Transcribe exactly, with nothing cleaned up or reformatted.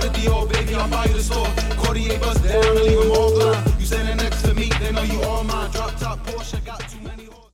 the Dior, baby, I'll buy you the store. Cartier bust down and leave them all blind.